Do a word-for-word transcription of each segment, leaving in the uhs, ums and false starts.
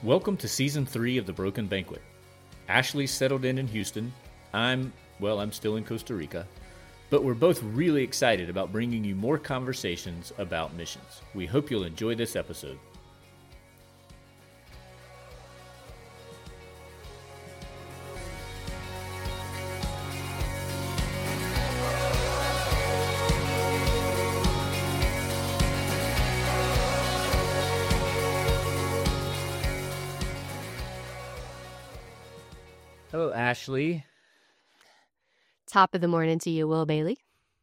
Welcome to Season three of The Broken Banquet. Ashley's settled in in Houston. I'm, well, I'm still in Costa Rica. But we're both really excited about bringing you more conversations about missions. We hope you'll enjoy this episode. Hello, Ashley. Top of the morning to you, Will Bailey.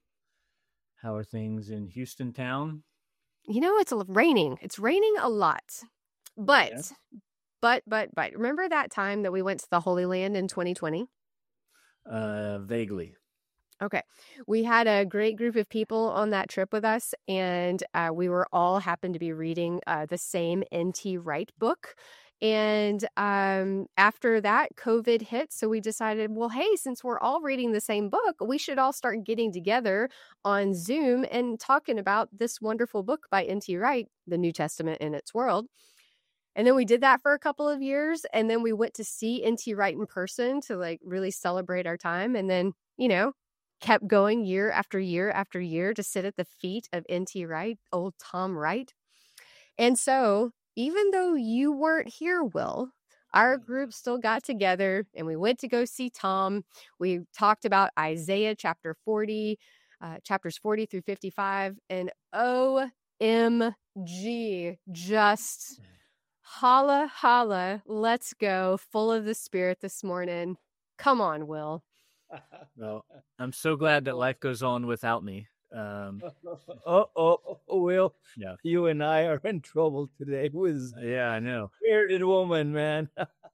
How are things in Houston town? You know, it's raining. It's raining a lot. But, yeah. but, but, but, remember that time that we went to the Holy Land in twenty twenty? Uh, vaguely. Okay. We had a great group of people on that trip with us, and uh, we were all happened to be reading uh, the same N T Wright book. And um, after that, COVID hit. So we decided, well, hey, since we're all reading the same book, we should all start getting together on Zoom and talking about this wonderful book by N T Wright, The New Testament in Its World. And then we did that for a couple of years. And then we went to see N T Wright in person to like really celebrate our time. And then, you know, kept going year after year after year to sit at the feet of N T Wright, old Tom Wright. And so even though you weren't here, Will, our group still got together and we went to go see Tom. We talked about Isaiah chapter forty, uh, chapters forty through fifty-five, and O M G, just holla, holla, let's go, full of the Spirit this morning. Come on, Will. Well, I'm so glad that life goes on without me. Um, oh, oh, oh, Will, yeah. You and I are in trouble today with yeah, I know. Spirited woman, man.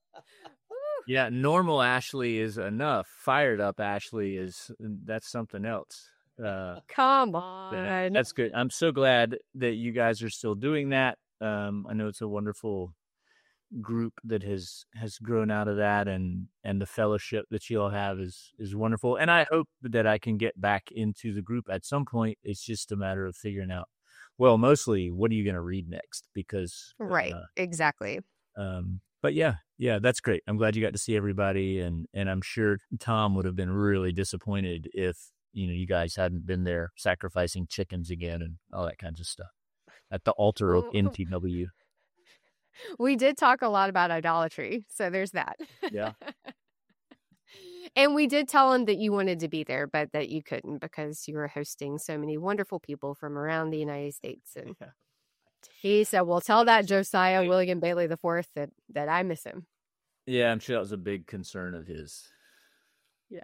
Yeah, normal Ashley is enough. Fired up Ashley is that's something else. Uh, Come on, that, that's good. I'm so glad that you guys are still doing that. Um, I know it's a wonderful group that has has grown out of that, and and the fellowship that you all have is is wonderful, and I hope that I can get back into the group at some point. It's just a matter of figuring out, well, mostly what are you going to read next, because right uh, exactly um but yeah yeah that's great. I'm glad you got to see everybody, and and I'm sure Tom would have been really disappointed if you know you guys hadn't been there sacrificing chickens again and all that kinds of stuff at the altar of N T W. We did talk a lot about idolatry, so there's that. Yeah. And we did tell him that you wanted to be there, but that you couldn't because you were hosting so many wonderful people from around the United States. And yeah. He said, well, tell that Josiah William Bailey the Fourth that, that I miss him. Yeah, I'm sure that was a big concern of his. Yeah.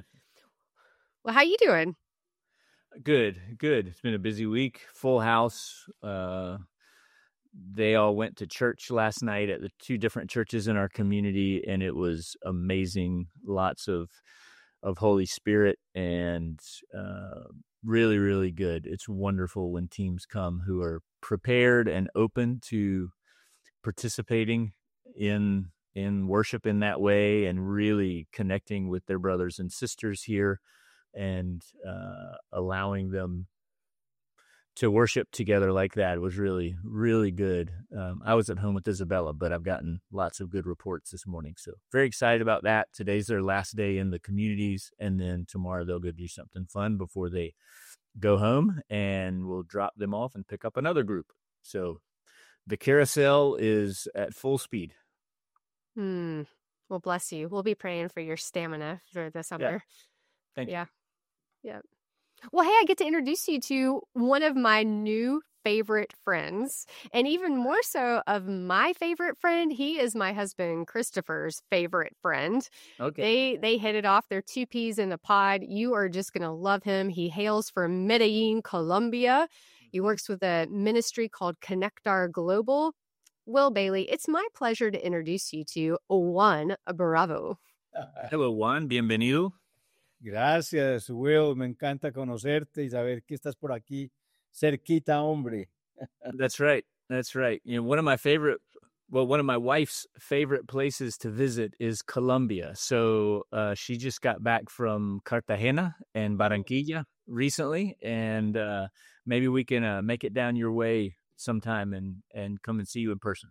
Well, how you doing? Good, good. It's been a busy week. Full house. Uh They all went to church last night at the two different churches in our community, and it was amazing. Lots of of Holy Spirit, and uh, really, really good. It's wonderful when teams come who are prepared and open to participating in in worship in that way, and really connecting with their brothers and sisters here, and uh, allowing them to worship together like that was really, really good. Um, I was at home with Isabella, but I've gotten lots of good reports this morning. So very excited about that. Today's their last day in the communities, and then tomorrow they'll go do something fun before they go home, and we'll drop them off and pick up another group. So the carousel is at full speed. Hmm. Well, bless you. We'll be praying for your stamina for the summer. Yeah. Thank yeah. you. Yeah. Well, hey, I get to introduce you to one of my new favorite friends, and even more so of my favorite friend. He is my husband Christopher's favorite friend. Okay. They they hit it off. They're two peas in a pod. You are just going to love him. He hails from Medellin, Colombia. He works with a ministry called Connectar Global. Will Bailey, it's my pleasure to introduce you to Juan Bravo. Hello, Juan. Bienvenido. Gracias, Will. Me encanta conocerte y saber que estás por aquí cerquita, hombre. That's right. That's right. You know, one of my favorite, well, one of my wife's favorite places to visit is Colombia. So uh, she just got back from Cartagena and Barranquilla recently, and uh, maybe we can uh, make it down your way sometime and, and come and see you in person.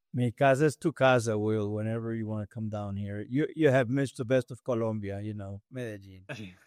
Mi casa es tu casa, Will, whenever you want to come down here. You you have missed the best of Colombia, you know, Medellin.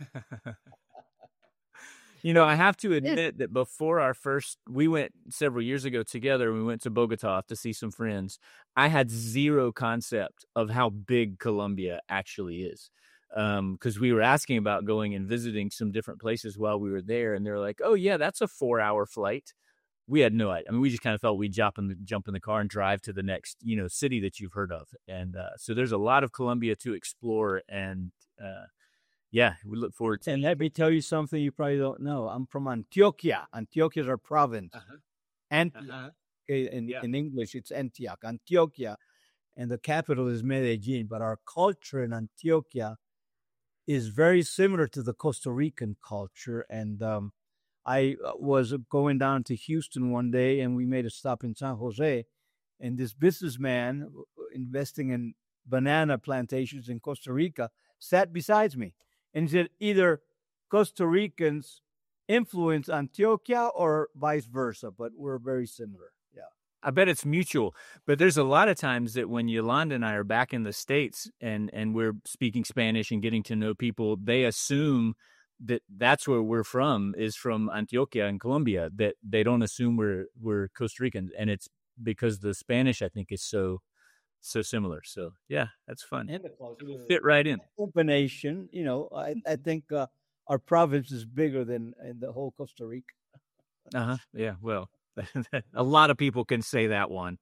You know, I have to It- admit that before our first, we went several years ago together. We went to Bogota to see some friends. I had zero concept of how big Colombia actually is. Um, because we were asking about going and visiting some different places while we were there, and they're like, "Oh yeah, that's a four-hour flight." We had no idea. I mean, we just kind of felt we'd jump in the jump in the car and drive to the next, you know, city that you've heard of. And uh, so there's a lot of Colombia to explore, and uh, yeah, we look forward to. And let me tell you something you probably don't know. I'm from Antioquia. Antioquia is our province. Uh-huh. Antioch. Uh-huh. Okay, in, Yeah. in English, it's Antioch. Antioquia. And the capital is Medellin. But our culture in Antioquia is very similar to the Costa Rican culture. And um, I uh, was going down to Houston one day, and we made a stop in San Jose. And this businessman uh, investing in banana plantations in Costa Rica sat beside me. And he said, either Costa Ricans influence Antioquia or vice versa, but we're very similar. Yeah. I bet it's mutual, but there's a lot of times that when Yolanda and I are back in the States and, and we're speaking Spanish and getting to know people, they assume that that's where we're from, is from Antioquia in Colombia, that they don't assume we're, we're Costa Rican. And it's because the Spanish, I think, is so, so similar. So yeah, that's fun. And the culture. It'll fit right in. Combination, you know, I, I think uh, our province is bigger than in the whole Costa Rica. Uh-huh. Yeah, well, a lot of people can say that one.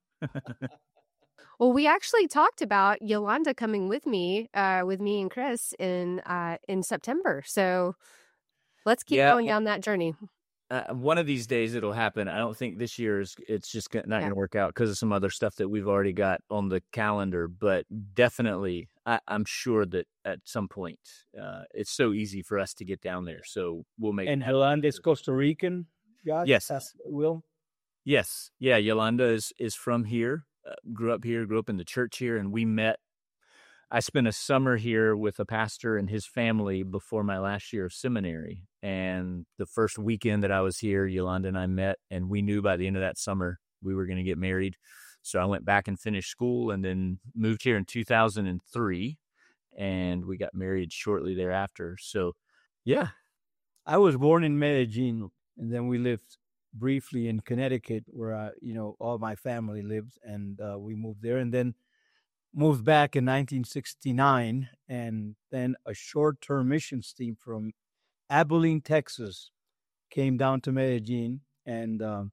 Well, we actually talked about Yolanda coming with me, uh, with me and Chris in uh, in September. So let's keep Yeah. going down that journey. Uh, one of these days it'll happen. I don't think this year is, it's just not Yeah. going to work out because of some other stuff that we've already got on the calendar, but definitely I, I'm sure that at some point uh, it's so easy for us to get down there. So we'll make And Yolanda is Costa Rican, Josh? Yes. Uh, Will? Yes. Yeah. Yolanda is, is from here, uh, grew up here, grew up in the church here, and we met. I spent a summer here with a pastor and his family before my last year of seminary. And the first weekend that I was here, Yolanda and I met, and we knew by the end of that summer we were going to get married. So I went back and finished school and then moved here in two thousand three, and we got married shortly thereafter. So, yeah. I was born in Medellin, and then we lived briefly in Connecticut, where I, you know, all my family lived, and uh, we moved there, and then moved back in nineteen sixty-nine, and then a short-term missions team from Abilene, Texas, came down to Medellin, and um,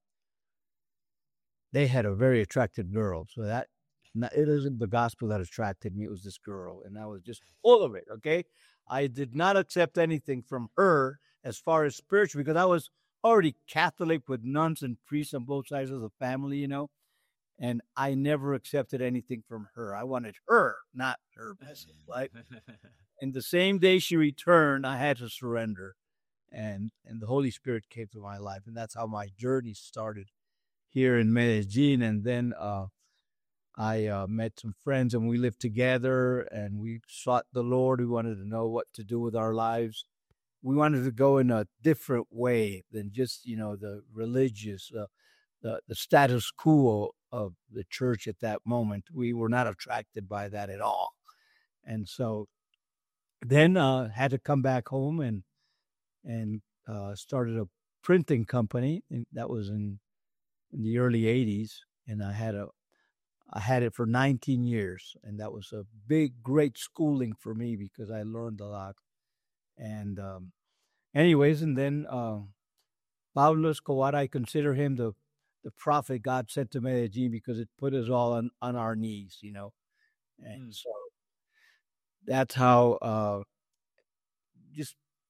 they had a very attractive girl. So that it isn't the gospel that attracted me; it was this girl, and I was just full of it. Okay, I did not accept anything from her as far as spiritual, because I was already Catholic with nuns and priests on both sides of the family, you know. And I never accepted anything from her. I wanted her, not her vessel, right? And the same day she returned, I had to surrender. And and the Holy Spirit came to my life. And that's how my journey started here in Medellin. And then uh, I uh, met some friends, and we lived together, and we sought the Lord. We wanted to know what to do with our lives. We wanted to go in a different way than just, you know, the religious, uh, the, the status quo of the church at that moment. We were not attracted by that at all. And so then uh, had to come back home and and uh, started a printing company. And that was in, in the early eighties. And I had a I had it for nineteen years. And that was a big, great schooling for me because I learned a lot. And um, anyways, and then uh, Pablo Escobar, I consider him the the prophet God sent to Medellin because it put us all on, on our knees, you know. And mm. so that's how uh, just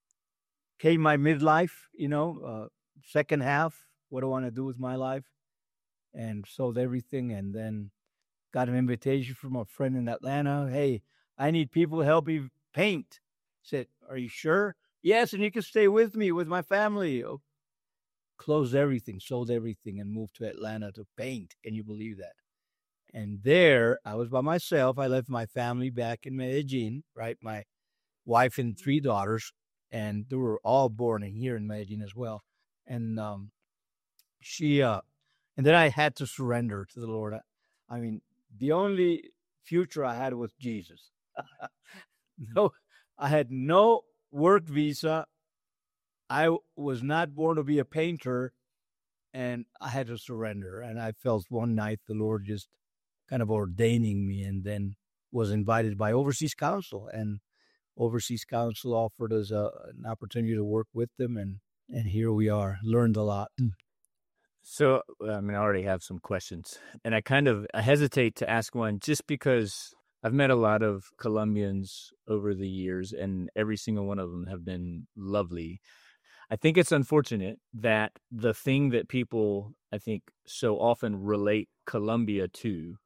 came my midlife, you know, uh, second half, what do I want to do with my life? And sold everything, and then got an invitation from a friend in Atlanta. Hey, I need people to help me paint. Said, are you sure? Yes, and you can stay with me, with my family. Oh, closed everything, sold everything, and moved to Atlanta to paint. Can you believe that? And there, I was by myself. I left my family back in Medellin, right? My wife and three daughters, and they were all born here in Medellin as well. And um, she, uh, and then I had to surrender to the Lord. I, I mean, the only future I had was Jesus. No, I had no work visa. I was not born to be a painter, and I had to surrender. And I felt one night the Lord just kind of ordaining me, and then was invited by Overseas Council, and Overseas Council offered us a, an opportunity to work with them, and and here we are. Learned a lot. So, I mean, I already have some questions, and I kind of I hesitate to ask one just because I've met a lot of Colombians over the years, and every single one of them have been lovely. I think it's unfortunate that the thing that people, I think, so often relate Colombia to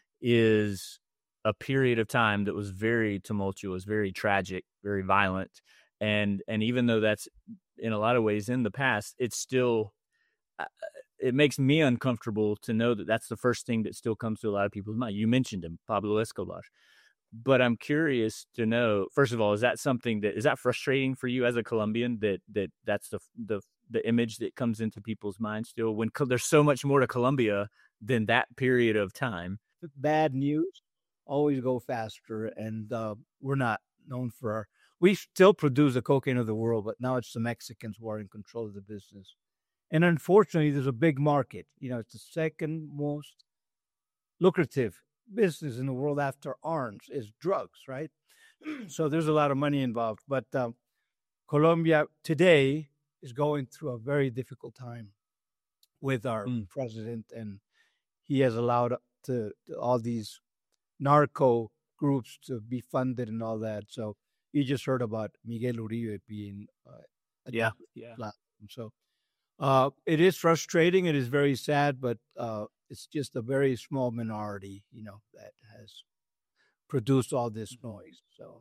is a period of time that was very tumultuous, very tragic, very violent. And and even though that's in a lot of ways in the past, it's still, uh, it makes me uncomfortable to know that that's the first thing that still comes to a lot of people's mind. You mentioned him, Pablo Escobar. But I'm curious to know, first of all, is that something that, is that frustrating for you as a Colombian, that that that's the the the image that comes into people's minds still, when co- there's so much more to Colombia than that period of time? Bad news always go faster, and uh, we're not known for our. We still produce the cocaine of the world, but now it's the Mexicans who are in control of the business. And unfortunately, there's a big market. You know, it's the second most lucrative business in the world after arms is drugs, right? So there's a lot of money involved. But um, Colombia today is going through a very difficult time with our Mm. president, and he has allowed to, to all these narco groups to be funded and all that. So you just heard about Miguel Uribe being uh, Yeah, yeah. platform. So uh, it is frustrating. It is very sad, but uh, it's just a very small minority, you know, that has produced all this noise. So,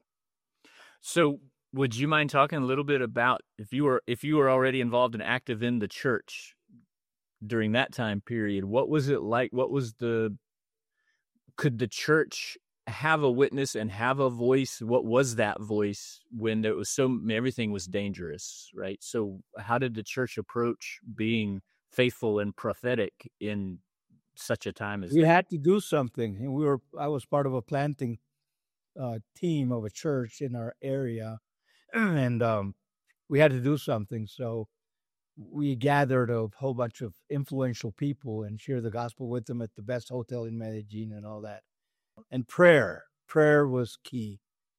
So would you mind talking a little bit about, if you were if you were already involved and active in the church during that time period, what was it like? What was the, could the church have a witness and have a voice? What was that voice when there was so, everything was dangerous, right? So how did the church approach being faithful and prophetic in such a time as we that? had to do something. And we were, I was part of a planting uh, team of a church in our area, and um, we had to do something. So we gathered a whole bunch of influential people and shared the gospel with them at the best hotel in Medellin and all that. And prayer, prayer was key.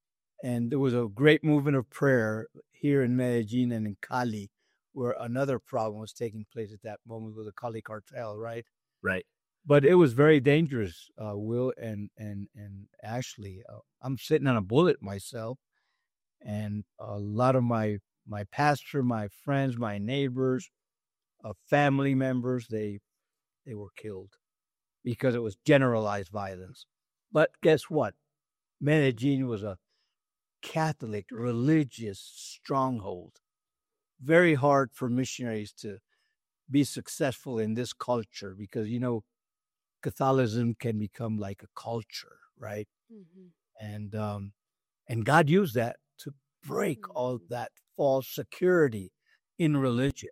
And there was a great movement of prayer here in Medellin and in Cali, where another problem was taking place at that moment with the Cali cartel, right? Right. But it was very dangerous, uh, Will and and and Ashley. Uh, I'm sitting on a bullet myself, and a lot of my my pastor, my friends, my neighbors, uh, family members, they they were killed because it was generalized violence. But guess what? Medellin was a Catholic religious stronghold. Very hard for missionaries to be successful in this culture because, you know, Catholicism can become like a culture, right? Mhm. And um, and God used that to break all that false security in religion.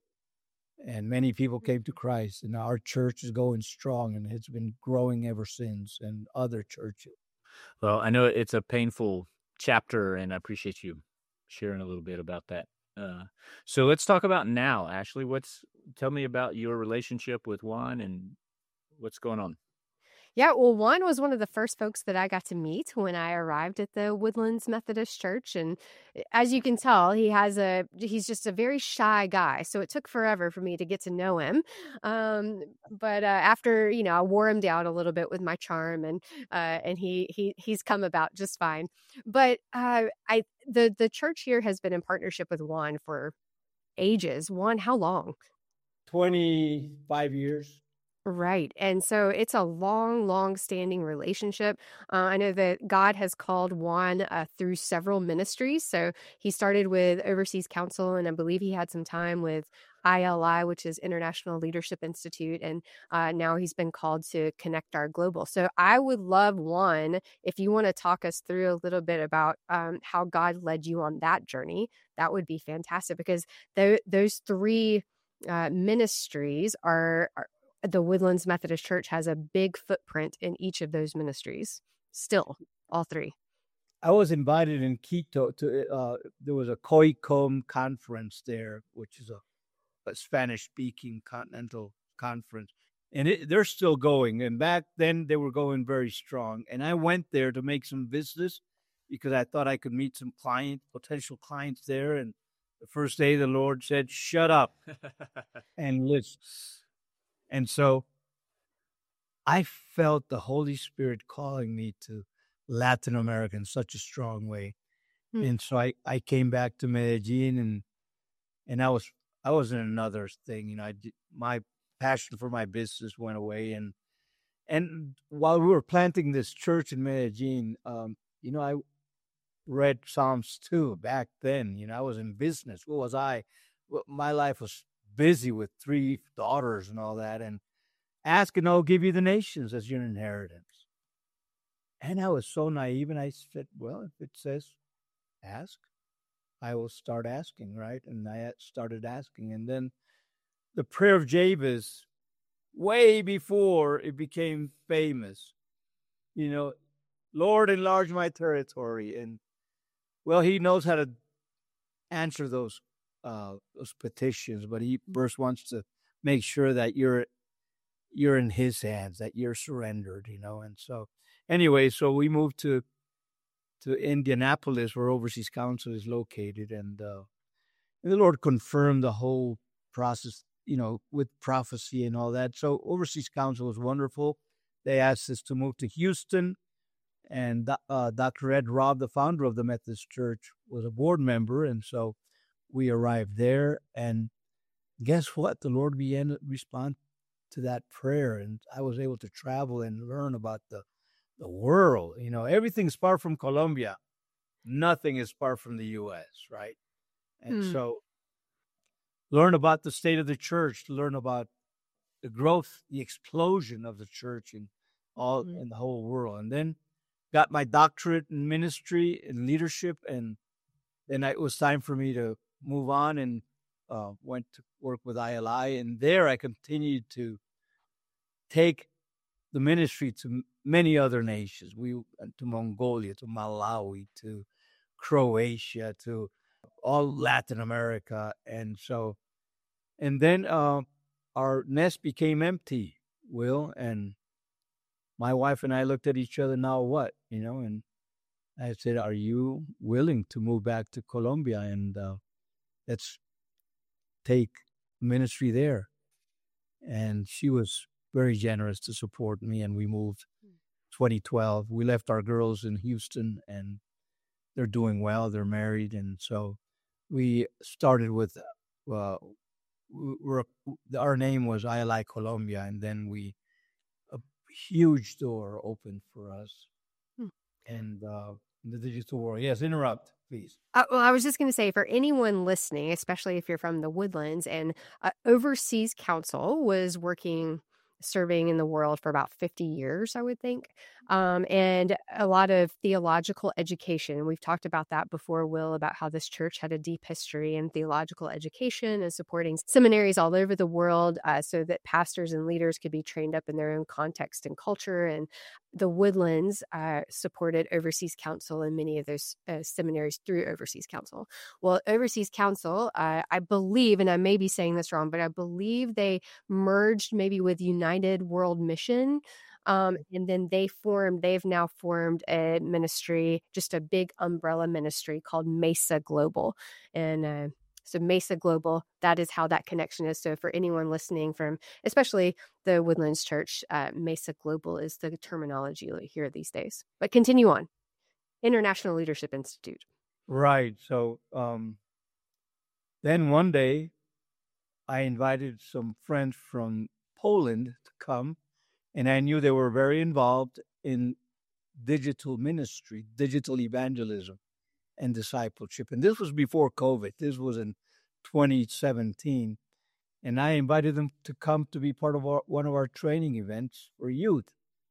And many people came to Christ, and our church is going strong, and it's been growing ever since, and other churches. Well, I know it's a painful chapter, and I appreciate you sharing a little bit about that. Uh, so let's talk about now, Ashley. What's, tell me about your relationship with Juan and what's going on. Yeah, well, Juan was one of the first folks that I got to meet when I arrived at the Woodlands Methodist Church. And as you can tell, he has a, he's just a very shy guy. So it took forever for me to get to know him. Um, but uh, after, you know, I wore him down a little bit with my charm, and uh, and he he he's come about just fine. But uh, I the the church here has been in partnership with Juan for ages. Juan, how long? twenty-five years. Right. And so it's a long, long standing relationship. Uh, I know that God has called Juan uh, through several ministries. So he started with Overseas Council, and I believe he had some time with I L I, which is International Leadership Institute. And uh, now he's been called to Connect Our Global. So I would love, Juan, if you want to talk us through a little bit about um, how God led you on that journey, that would be fantastic, because th- those three uh, ministries are, are the Woodlands Methodist Church has a big footprint in each of those ministries. Still, all three. I was invited in Quito to, uh, there was a COICOM conference there, which is a, a Spanish-speaking continental conference. And it, they're still going. And back then, they were going very strong. And I went there to make some business because I thought I could meet some client, potential clients there. And the first day, the Lord said, shut up and listen. And so I felt the Holy Spirit calling me to Latin America in such a strong way. Mm. And so I, I came back to Medellin, and and I was I was in another thing. You know, I did, my passion for my business went away. And and while we were planting this church in Medellin, um, you know, I read Psalms two back then. You know, I was in business. What was I? Well, my life was busy with three daughters and all that. And ask and I'll give you the nations as your inheritance. And I was so naive, and I said, well, if it says ask, I will start asking, right? And I started asking. And then the prayer of Jabez, way before it became famous, you know, Lord, enlarge my territory. And, well, he knows how to answer those uh, those petitions, but he first wants to make sure that you're you're in his hands, that you're surrendered, you know. And so anyway, so we moved to to Indianapolis, where Overseas Council is located, and, uh, and the Lord confirmed the whole process, you know, with prophecy and all that. So Overseas Council was wonderful. They asked us to move to Houston, and uh, Doctor Ed Robb, the founder of the Methodist Church, was a board member, and so we arrived there. And guess what? The Lord began to respond to that prayer, and I was able to travel and learn about the the world. You know, everything's far from Colombia. Nothing is far from the U S, right? And hmm. so learn about the state of the church, learn about the growth, the explosion of the church in all mm-hmm. in the whole world. And then got my doctorate in ministry and leadership, and then it was time for me to move on, and uh, went to work with I L I. And there I continued to take the ministry to many other nations. We went to Mongolia, to Malawi, to Croatia, to all Latin America. And so, and then uh, our nest became empty, Will, and my wife and I looked at each other, now what, you know, and I said, are you willing to move back to Colombia and uh, let's take ministry there? And she was very generous to support me, and we moved twenty twelve. We left our girls in Houston, and they're doing well. They're married, and so we started with, uh, we're, our name was I L I Colombia, and then we, a huge door opened for us. Hmm. And uh, the digital world. Yes, interrupt, please. Uh, well, I was just going to say, for anyone listening, especially if you're from the Woodlands, and uh, Overseas Council was working, serving in the world for about fifty years, I would think. Um, and a lot of theological education. We've talked about that before, Will, about how this church had a deep history in theological education and supporting seminaries all over the world uh, so that pastors and leaders could be trained up in their own context and culture. And the Woodlands uh, supported Overseas Council and many of those uh, seminaries through Overseas Council. Well, Overseas Council, uh, I believe, and I may be saying this wrong, but I believe they merged maybe with United World Mission. Um, and then they formed, they've now formed a ministry, just a big umbrella ministry called Mesa Global. And uh, so Mesa Global, that is how that connection is. So for anyone listening from, especially the Woodlands Church, uh, Mesa Global is the terminology you hear these days. But continue on. International Leadership Institute. Right. So um, then one day I invited some friends from Poland to come, and I knew they were very involved in digital ministry, digital evangelism, and discipleship. And this was before COVID. This was in twenty seventeen. And I invited them to come to be part of our, one of our training events for youth.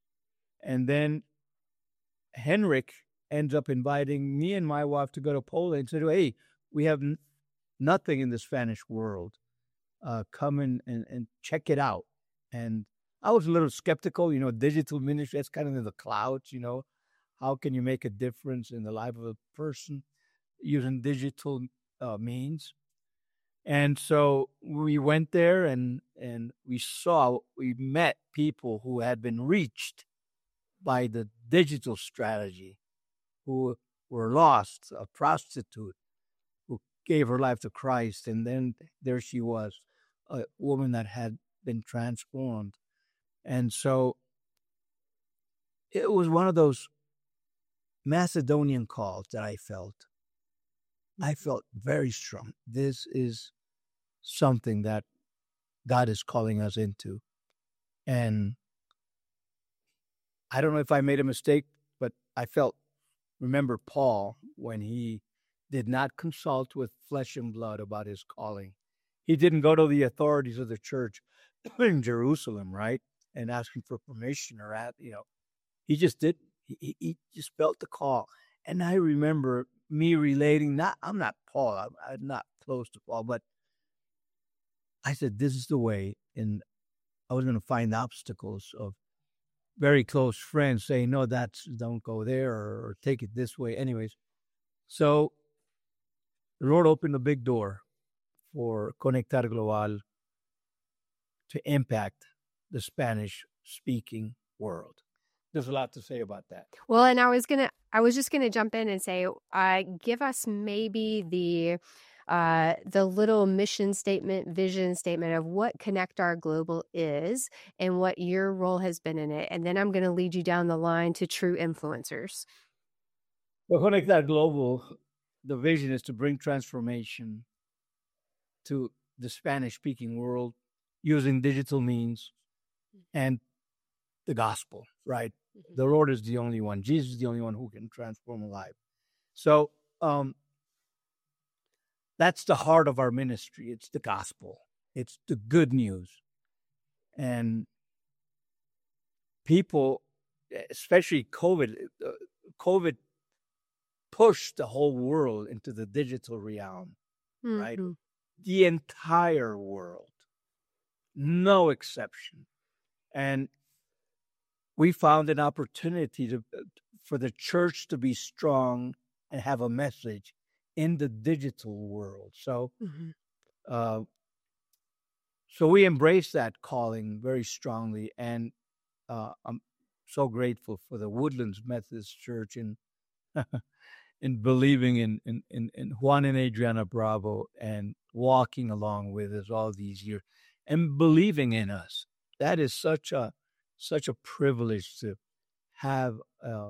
And then Henrik ends up inviting me and my wife to go to Poland and said, hey, we have n- nothing in the Spanish world. Uh, come in and, and check it out. And I was a little skeptical, you know, digital ministry, that's kind of in the clouds, you know. How can you make a difference in the life of a person using digital uh, means? And so we went there and and we saw, we met people who had been reached by the digital strategy, who were lost, a prostitute who gave her life to Christ. And then there she was, a woman that had been transformed. And so it was one of those Macedonian calls that I felt. I felt very strong. This is something that God is calling us into. And I don't know if I made a mistake, but I felt, remember Paul, when he did not consult with flesh and blood about his calling. He didn't go to the authorities of the church in Jerusalem, right? And asking for permission or, at, you know, he just did. He, he just felt the call. And I remember me relating, not, I'm not Paul, I'm, I'm not close to Paul, but I said, this is the way. And I was going to find obstacles of very close friends saying, no, that's, don't go there, or, or take it this way. Anyways, so the Lord opened a big door for Conectar Global to impact the Spanish-speaking world. There's a lot to say about that. Well, and I was gonna, I was just gonna jump in and say, uh, give us maybe the, uh, the little mission statement, vision statement of what Conectar Global is and what your role has been in it, and then I'm gonna lead you down the line to true influencers. Well, Conectar Global, the vision is to bring transformation to the Spanish-speaking world using digital means and the gospel, right? Mm-hmm. The Lord is the only one. Jesus is the only one who can transform a life. So um, that's the heart of our ministry. It's the gospel. It's the good news. And people, especially COVID, uh, COVID pushed the whole world into the digital realm, mm-hmm. right? The entire world, no exception. And we found an opportunity to, for the church to be strong and have a message in the digital world. So, mm-hmm. uh, so we embrace that calling very strongly, and uh, I'm so grateful for the Woodlands Methodist Church in in believing in, in in in Juan and Adriana Bravo and walking along with us all these years and believing in us. That is such a such a privilege to have uh,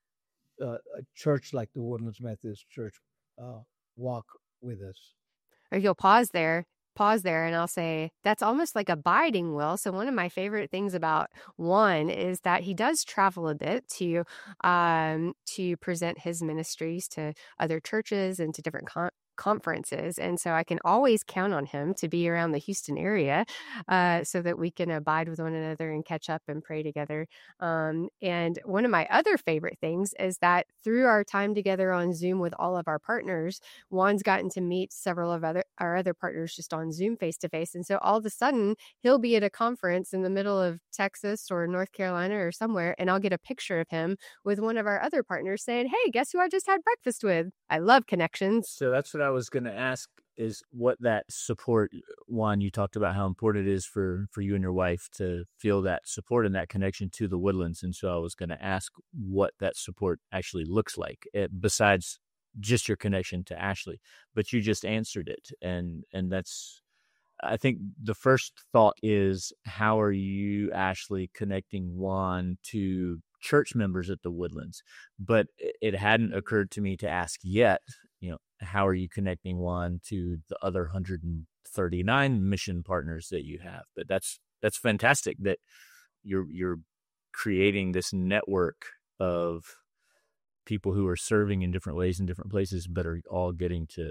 uh, a church like the Woodlands Methodist Church uh, walk with us. Or you'll pause there, pause there, and I'll say, that's almost like abiding, Will. So one of my favorite things about Juan is that he does travel a bit to um, to present his ministries to other churches and to different con- conferences. And so I can always count on him to be around the Houston area uh, so that we can abide with one another and catch up and pray together. Um, and one of my other favorite things is that through our time together on Zoom with all of our partners, Juan's gotten to meet several of other our other partners just on Zoom face to face. And so all of a sudden he'll be at a conference in the middle of Texas or North Carolina or somewhere, and I'll get a picture of him with one of our other partners saying, hey, guess who I just had breakfast with? I love connections. So that's what I was going to ask, is what that support, Juan, you talked about how important it is for, for you and your wife to feel that support and that connection to the Woodlands. And so I was going to ask what that support actually looks like, it, besides just your connection to Ashley, but you just answered it. And, and that's, I think the first thought is, how are you, Ashley, connecting Juan to church members at the Woodlands? But it hadn't occurred to me to ask yet, you know, how are you connecting Juan to the other one hundred thirty-nine mission partners that you have? But that's that's fantastic that you're you're creating this network of people who are serving in different ways in different places, but are all getting to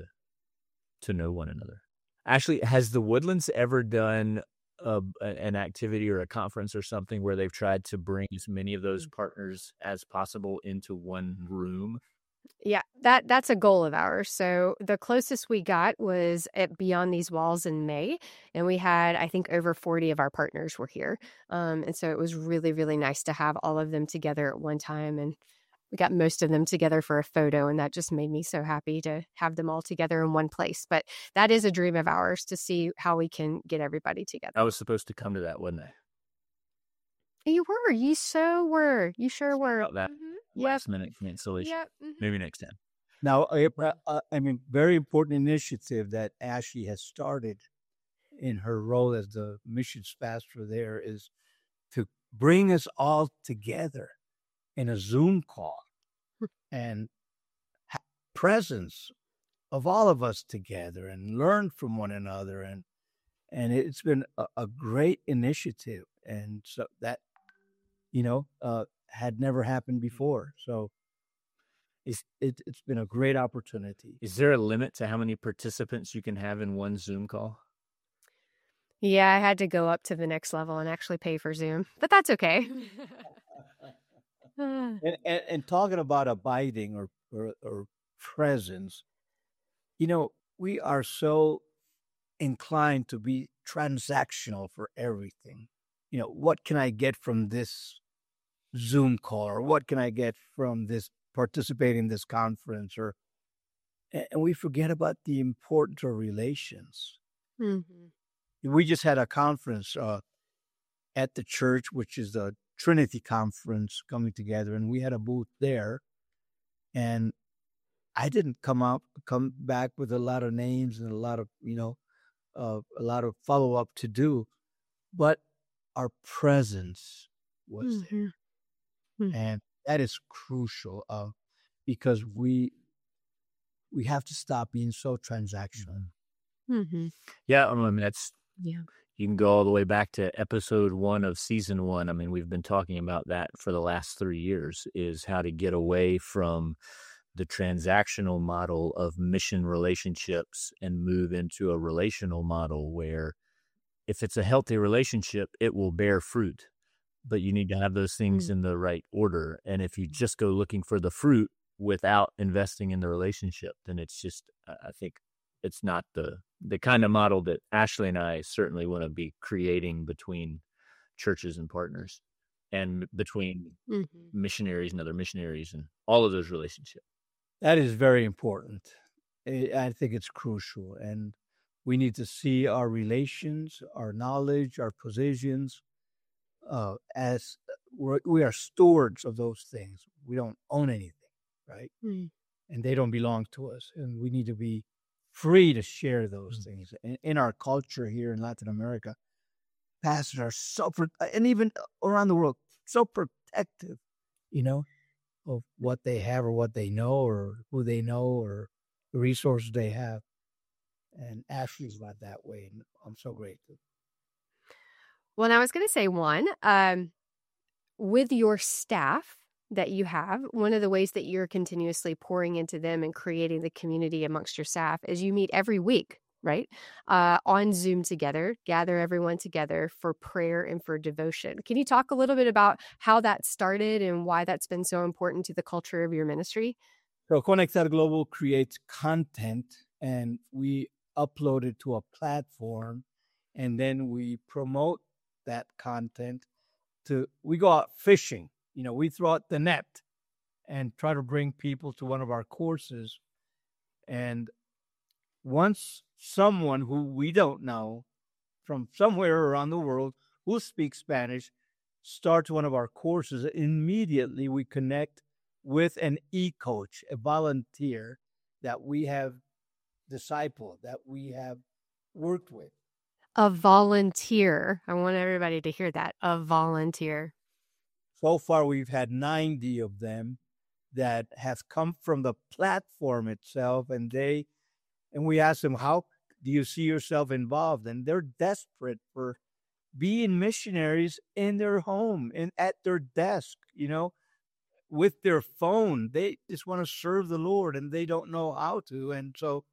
to know one another. Ashley, has the Woodlands ever done a, an activity or a conference or something where they've tried to bring as many of those partners as possible into one room? Yeah, that that's a goal of ours. So the closest we got was at Beyond These Walls in May, and we had, I think, over forty of our partners were here. Um, and so it was really, really nice to have all of them together at one time. And we got most of them together for a photo, and that just made me so happy to have them all together in one place. But that is a dream of ours, to see how we can get everybody together. I was supposed to come to that, wasn't I? You were. You so were. You sure were. About that Mhm. last minute cancellation. Yep. Mhm. Maybe next time. Now, I, uh, I mean, very important initiative that Ashley has started in her role as the missions pastor there is to bring us all together in a Zoom call and ha- presence of all of us together and learn from one another. And and it's been a, a great initiative. And so that, you know, uh, had never happened before. So it's, it, it's been a great opportunity. Is there a limit to how many participants you can have in one Zoom call? Yeah, I had to go up to the next level and actually pay for Zoom, but that's okay. and, and, and talking about abiding or, or, or presence, you know, we are so inclined to be transactional for everything. You know, what can I get from this Zoom call, or what can I get from this participating in this conference? Or and we forget about the importance of relations. Mm-hmm. We just had a conference uh, at the church, which is the Trinity Conference, coming together, and we had a booth there. And I didn't come up, come back with a lot of names and a lot of, you know, uh, a lot of follow up to do, but our presence was Mm-hmm. there, Mm-hmm. and that is crucial uh, because we we have to stop being so transactional. Mm-hmm. Yeah, I mean, that's Yeah. you can go all the way back to episode one of season one. I mean, we've been talking about that for the last three years, is how to get away from the transactional model of mission relationships and move into a relational model where if it's a healthy relationship, it will bear fruit, but you need to have those things Mm. in the right order. And if you just go looking for the fruit without investing in the relationship, then it's just, I think it's not the, the kind of model that Ashley and I certainly want to be creating between churches and partners and between Mm-hmm. missionaries and other missionaries and all of those relationships. That is very important. I I think it's crucial. And we need to see our relations, our knowledge, our positions uh, as we're, we are stewards of those things. We don't own anything, right? Mm. And they don't belong to us. And we need to be free to share those Mm. things. In, in our culture here in Latin America, pastors are so, pro- and even around the world, so protective, you know, of what they have or what they know or who they know or the resources they have. And Ashley's not that way. And I'm so grateful. Well, and I was going to say one, um, with your staff that you have, one of the ways that you're continuously pouring into them and creating the community amongst your staff is you meet every week, right? Uh, on Zoom together, gather everyone together for prayer and for devotion. Can you talk a little bit about how that started and why that's been so important to the culture of your ministry? So Conectar Global creates content and we upload it to a platform, and then we promote that content to, we go out fishing. You know, we throw out the net and try to bring people to one of our courses. And once someone who we don't know from somewhere around the world who speaks Spanish starts one of our courses, immediately we connect with an e-coach, a volunteer that we have discipled, that we have worked with. A volunteer. I want everybody to hear that. A volunteer. So far, we've had ninety of them that have come from the platform itself, and they, and we ask them, how do you see yourself involved? And they're desperate for being missionaries in their home and at their desk, you know, with their phone. They just want to serve the Lord and they don't know how to. And so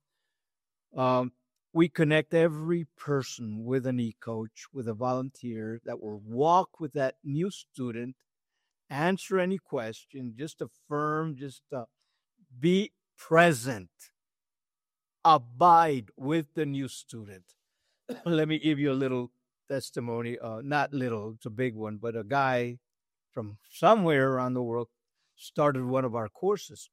um, we connect every person with an e-coach, with a volunteer that will walk with that new student, answer any question, just affirm, just uh, be present, abide with the new student. Let me give you a little testimony. Uh, not little, it's a big one, but a guy from somewhere around the world started one of our courses.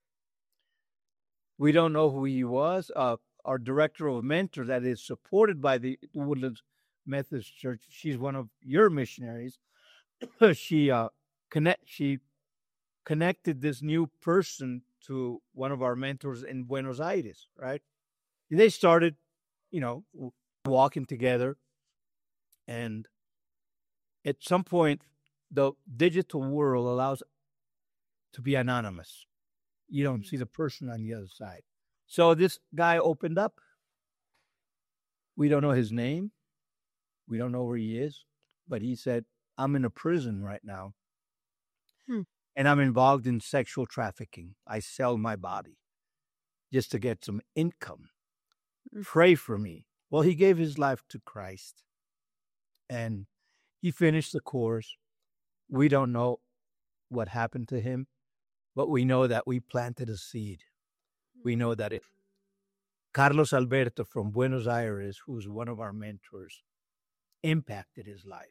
We don't know who he was. Uh, our director of mentor that is supported by the Woodlands Methodist Church. She's one of your missionaries. she uh, connect. She connected this new person to one of our mentors in Buenos Aires. Right? And they started, you know, walking together, and at some point, the digital world allows to be anonymous. You don't see the person on the other side. So this guy opened up. We don't know his name. We don't know where he is. But he said, I'm in a prison right now. Hmm. And I'm involved in sexual trafficking. I sell my body just to get some income. Hmm. Pray for me. Well, he gave his life to Christ. And he finished the course. We don't know what happened to him. But we know that we planted a seed. We know that it. Carlos Alberto from Buenos Aires, who's one of our mentors, impacted his life.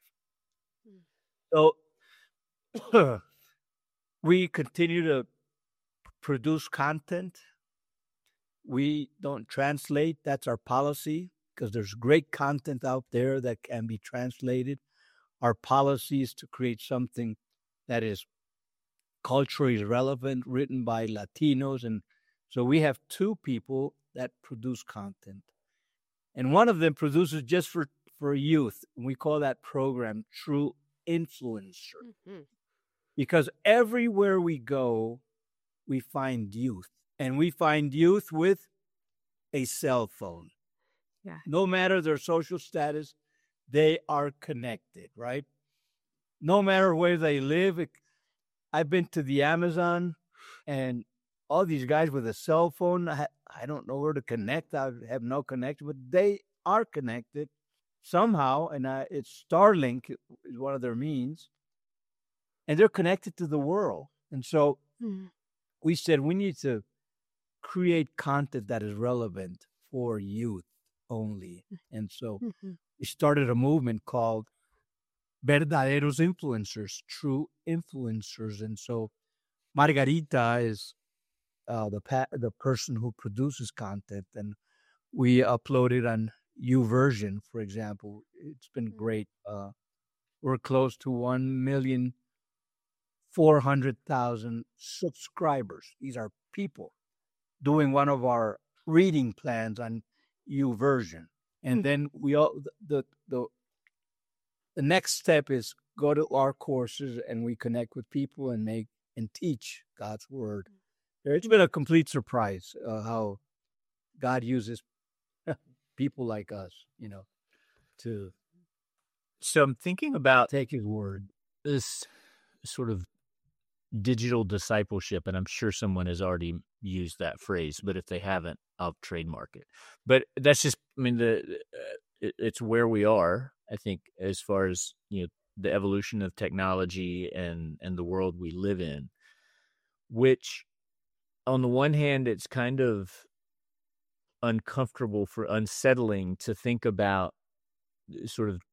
So we continue to produce content. We don't translate. That's our policy, because there's great content out there that can be translated. Our policy is to create something that is culturally relevant, written by Latinos. And so we have two people that produce content. And one of them produces just for, for youth. We call that program True Influencer. Mm-hmm. Because everywhere we go, we find youth. And we find youth with a cell phone. Yeah. No matter their social status, they are connected, right? No matter where they live. It, I've been to the Amazon, and all these guys with a cell phone, I, I don't know where to connect. I have no connection, but they are connected somehow, and I, it's Starlink is one of their means, and they're connected to the world. And so mm. we said we need to create content that is relevant for youth only. And so mm-hmm. we started a movement called Verdaderos Influencers, True Influencers. And so Margarita is uh, the pa- the person who produces content, and we upload it on YouVersion, for example. It's been great. Uh, we're close to one million four hundred thousand subscribers. These are people doing one of our reading plans on YouVersion. And mm-hmm. then we all the the The next step is go to our courses, and we connect with people and make and teach God's word. It's been a complete surprise uh, how God uses people like us, you know, to. So I'm thinking about take His word. This sort of digital discipleship, and I'm sure someone has already used that phrase, but if they haven't, I'll trademark it. But that's just, I mean, the uh, it, it's where we are. I think as far as, you know, the evolution of technology and, and the world we live in, which on the one hand, it's kind of uncomfortable for unsettling to think about sort of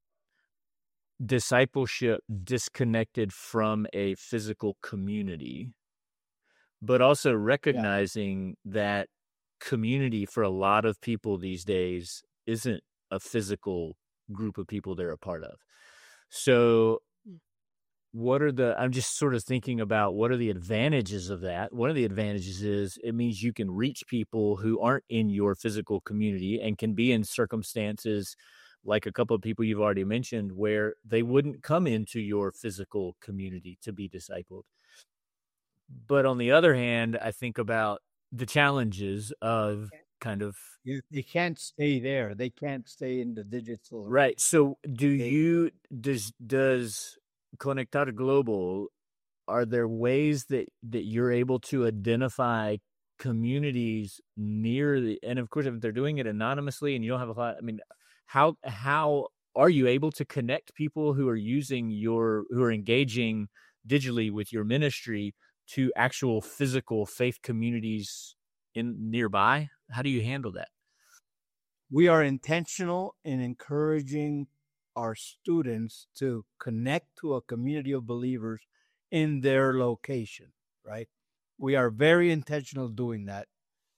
discipleship disconnected from a physical community, but also recognizing yeah. that community for a lot of people these days isn't a physical group of people they're a part of. So what are the, I'm just sort of thinking about what are the advantages of that? One of the advantages is it means you can reach people who aren't in your physical community and can be in circumstances like a couple of people you've already mentioned where they wouldn't come into your physical community to be discipled. But on the other hand, I think about the challenges of kind of you, they can't stay there. They can't stay in the digital. Right. So do they, you, does, does Conectar Global, are there ways that, that you're able to identify communities near the, and of course, if they're doing it anonymously and you don't have a lot, I mean, how, how are you able to connect people who are using your, who are engaging digitally with your ministry, to actual physical faith communities in nearby? How do you handle that? We are intentional in encouraging our students to connect to a community of believers in their location, right? We are very intentional doing that.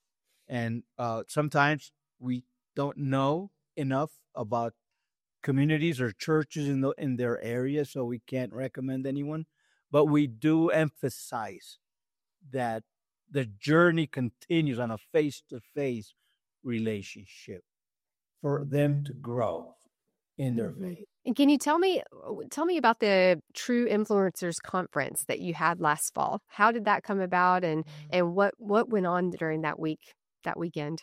And uh, sometimes we don't know enough about communities or churches in the in their area, so we can't recommend anyone. But we do emphasize that the journey continues on a face-to-face relationship for them to grow in their faith. And can you tell me tell me about the True Influencers Conference that you had last fall? How did that come about, and and what what went on during that week, that weekend?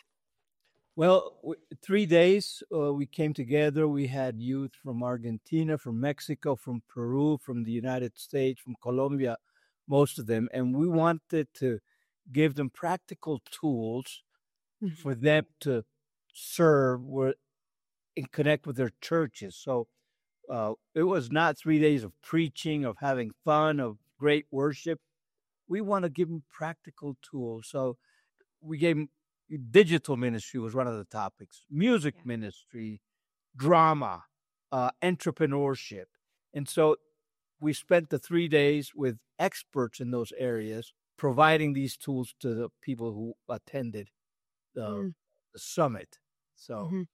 Well, w- three days uh, we came together. We had youth from Argentina, from Mexico, from Peru, from the United States, from Colombia, most of them. And we wanted to give them practical tools Mhm. for them to serve where, and connect with their churches. So uh, it was not three days of preaching, of having fun, of great worship. We want to give them practical tools. So we gave them digital ministry was one of the topics, music Yeah. ministry, drama, uh, entrepreneurship. And so we spent the three days with experts in those areas, providing these tools to the people who attended the, Mm. the summit. So, Mhm.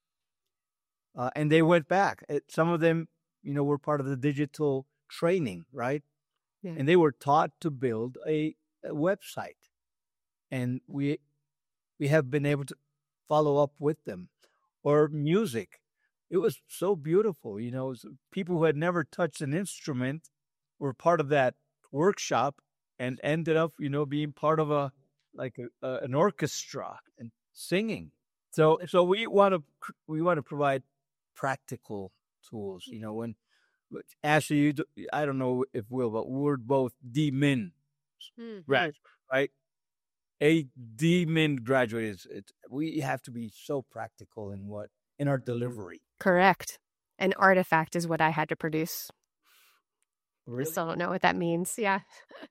uh, and they went back. Uh, Some of them, you know, were part of the digital training, right? Yeah. And they were taught to build a, a website. And we we have been able to follow up with them. Or music. It was so beautiful. You know, it was people who had never touched an instrument were part of that workshop and ended up, you know, being part of a like a, a, an orchestra and singing. So, so we want to we want to provide practical tools. You know, when Ashley, you do, I don't know if Will, but we're both D-Min Mhm. graduates, right? A D-Min graduate is it, we have to be so practical in what in our delivery. Correct. An artifact is what I had to produce. I Really? still don't know what that means. Yeah.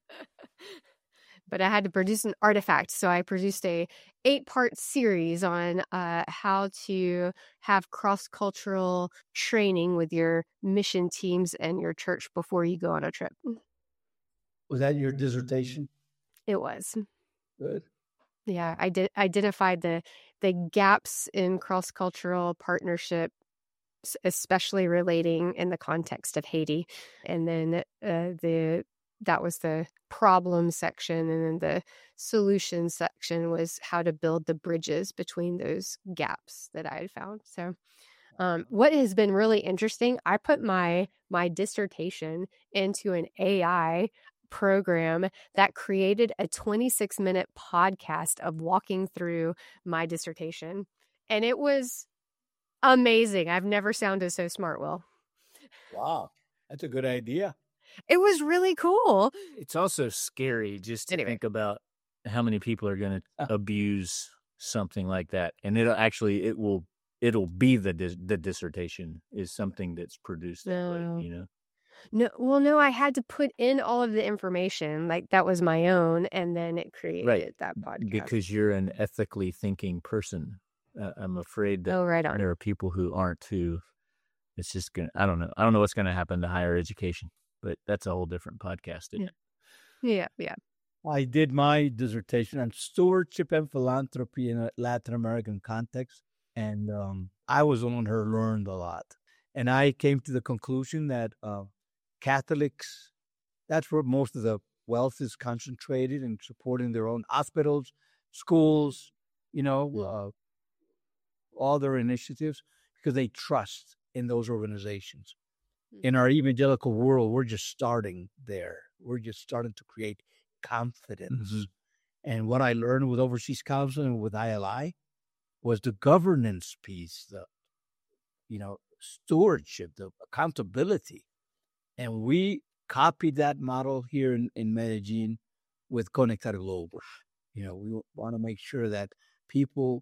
But I had to produce an artifact. So I produced a eight part series on uh, how to have cross-cultural training with your mission teams and your church before you go on a trip. Was that your dissertation? It was. Good. Yeah, I did identified the the gaps in cross-cultural partnership, s- especially relating in the context of Haiti. And then uh, the that was the problem section, and then the solution section was how to build the bridges between those gaps that I had found. So um, what has been really interesting, I put my my dissertation into an A I program that created a twenty-six minute podcast of walking through my dissertation. And it was amazing. I've never sounded so smart, Will. Wow, that's a good idea. It was really cool. It's also scary just to Anyway. think about how many people are going Uh. to abuse something like that, and it'll actually it will it'll be the dis- the dissertation is something that's produced that No. way, you know. No, well, no, I had to put in all of the information, like that was my own, and then it created Right. that podcast. Because you're an ethically thinking person. Uh, I'm afraid that Oh, right on. there are people who aren't who it's just gonna I don't know. I don't know what's gonna happen to higher education, but that's a whole different podcast. Isn't Yeah. it? Yeah, yeah. I did my dissertation on stewardship and philanthropy in a Latin American context, and um, I was the one who learned a lot. And I came to the conclusion that uh, Catholics, that's where most of the wealth is concentrated in supporting their own hospitals, schools, you know, uh, all their initiatives, because they trust in those organizations. In our evangelical world, we're just starting there. We're just starting to create confidence. Mhm. And what I learned with Overseas Council and with I L I was the governance piece, the, you know, stewardship, the accountability. And we copied that model here in, in Medellin with Conectar Global. You know, we want to make sure that people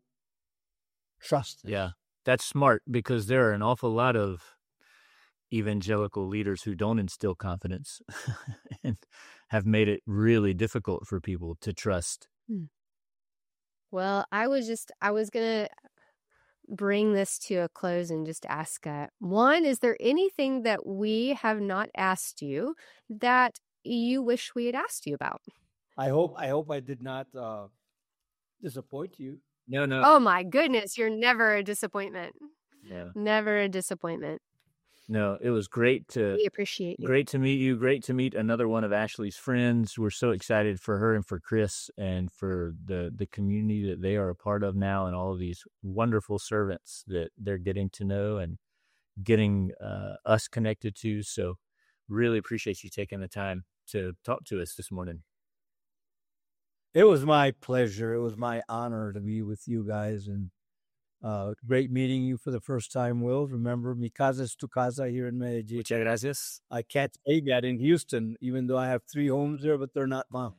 trust us. Yeah, that's smart because there are an awful lot of evangelical leaders who don't instill confidence, and have made it really difficult for people to trust. Hmm. Well, I was just, I was going to bring this to a close and just ask, uh, one, is there anything that we have not asked you that you wish we had asked you about? I hope I hope I did not uh, disappoint you. No, no. Oh my goodness, you're never a disappointment. Yeah. Never a disappointment. No, it was great to We appreciate you. great to meet you. Great to meet another one of Ashley's friends. We're so excited for her and for Chris and for the the community that they are a part of now, and all of these wonderful servants that they're getting to know and getting uh, us connected to. So really appreciate you taking the time to talk to us this morning. It was my pleasure. It was my honor to be with you guys, and uh, great meeting you for the first time, Will. Remember, mi casa es tu casa here in Medellin. Muchas gracias. I can't say that in Houston, even though I have three homes there, but they're not mine.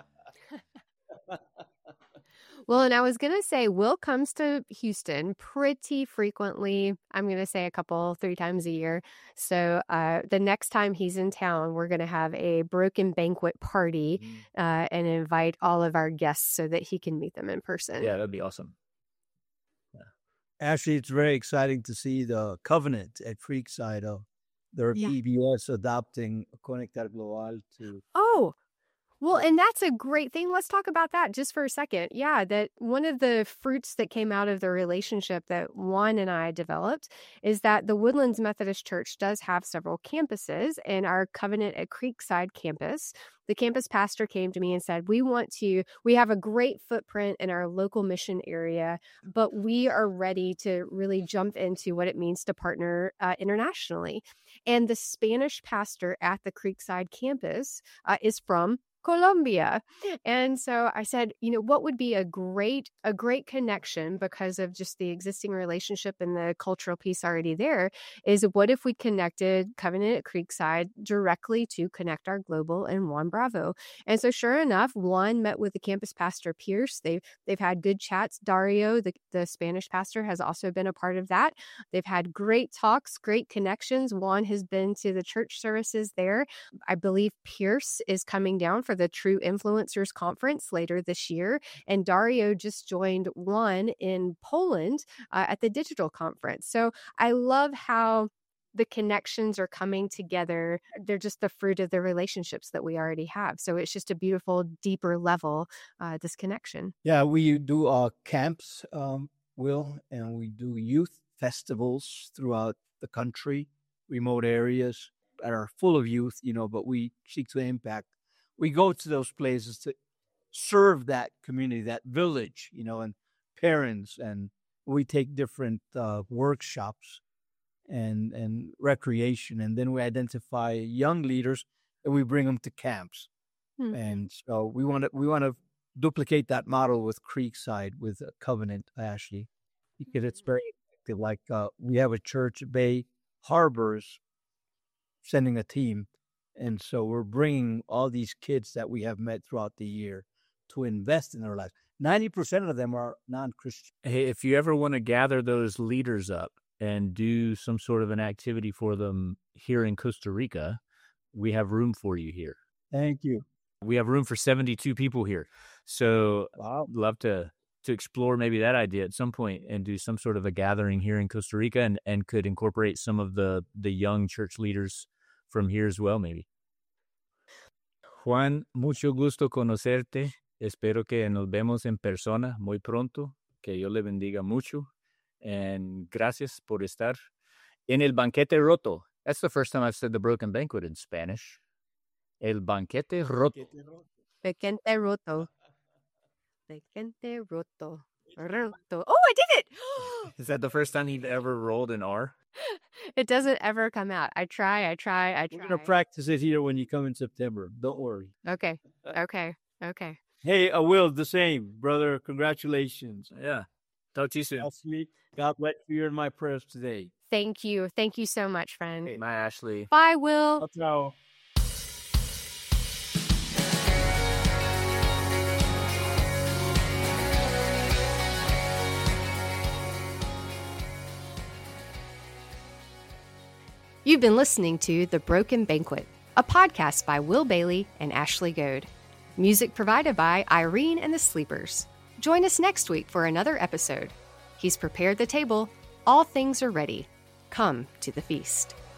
Well, and I was going to say, Will comes to Houston pretty frequently. I'm going to say a couple, three times a year. So uh, the next time he's in town, we're going to have a Broken Banquet party Mm. uh, and invite all of our guests so that he can meet them in person. Yeah, that'd be awesome. Actually, it's very exciting to see the Covenant at Creekside, uh, their Yeah. P B S adopting Conectar Global to. Oh, well, and that's a great thing. Let's talk about that just for a second. Yeah, that one of the fruits that came out of the relationship that Juan and I developed is that the Woodlands Methodist Church does have several campuses, and our Covenant at Creekside campus, the campus pastor came to me and said, we want to, we have a great footprint in our local mission area, but we are ready to really jump into what it means to partner uh, internationally. And the Spanish pastor at the Creekside campus uh, is from Colombia. And so I said, you know, what would be a great, a great connection because of just the existing relationship and the cultural piece already there is what if we connected Covenant at Creekside directly to Conectar Global and Juan Bravo? And so sure enough, Juan met with the campus pastor Pierce. They've, they've had good chats. Dario, the, the Spanish pastor, has also been a part of that. They've had great talks, great connections. Juan has been to the church services there. I believe Pierce is coming down for the True Influencers Conference later this year. And Dario just joined Juan in Poland uh, at the digital conference. So I love how the connections are coming together. They're just the fruit of the relationships that we already have. So it's just a beautiful, deeper level, uh, this connection. Yeah, we do uh, camps, um, Will, and we do youth festivals throughout the country, remote areas that are full of youth, you know, but we seek to impact. We go to those places to serve that community, that village, you know, and parents, and we take different uh, workshops and and recreation, and then we identify young leaders and we bring them to camps. Hmm. And so we want to we want to duplicate that model with Creekside, with Covenant, Ashley, because it's very effective. Like uh, we have a church, Bay Harbors, sending a team. And so we're bringing all these kids that we have met throughout the year to invest in their lives. ninety percent of them are non-Christian. Hey, if you ever want to gather those leaders up and do some sort of an activity for them here in Costa Rica, we have room for you here. Thank you. We have room for seventy-two people here. So Wow. I'd love to to explore maybe that idea at some point and do some sort of a gathering here in Costa Rica, and, and could incorporate some of the, the young church leaders from here as well, maybe. Juan, mucho gusto conocerte. Espero que nos vemos en persona muy pronto. Que Dios le bendiga mucho. And gracias por estar en el banquete roto. That's the first time I've said the broken banquet in Spanish. El banquete roto. Pequente roto. Pequente roto. Roto. Oh, I did it! Is that the first time you've ever rolled an R? It doesn't ever come out. I try, I try, I We're try. going to practice it here when you come in September. Don't worry. Okay, okay, okay. Hey, uh, Will, the same, brother. Congratulations. Yeah. Talk to you soon. Ashley, God bless you in my prayers today. Thank you. Thank you so much, friend. Hey, my Ashley. Bye, Will. Ciao. You've been listening to The Broken Banquet, a podcast by Will Bailey and Ashley Goad. Music provided by Irene and the Sleepers. Join us next week for another episode. He's prepared the table. All things are ready. Come to the feast.